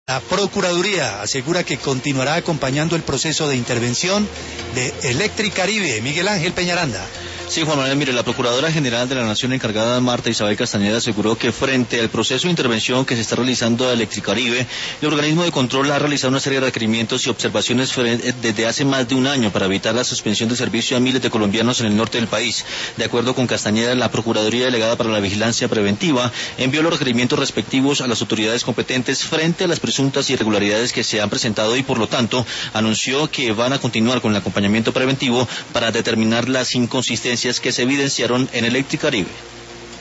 La Procuraduría asegura que continuará acompañando el proceso de intervención de Electricaribe. Miguel Ángel Peñaranda. Sí, Juan Manuel, mire, la Procuradora General de la Nación encargada, Marta Isabel Castañeda, aseguró que frente al proceso de intervención que se está realizando a Electricaribe, el organismo de control ha realizado una serie de requerimientos y observaciones desde hace más de un año para evitar la suspensión de servicio a miles de colombianos en el norte del país. De acuerdo con Castañeda, la Procuraduría Delegada para la Vigilancia Preventiva envió los requerimientos respectivos a las autoridades competentes frente a las presuntas irregularidades que se han presentado y, por lo tanto, anunció que van a continuar con el acompañamiento preventivo para determinar las inconsistencias que se evidenciaron en Electricaribe.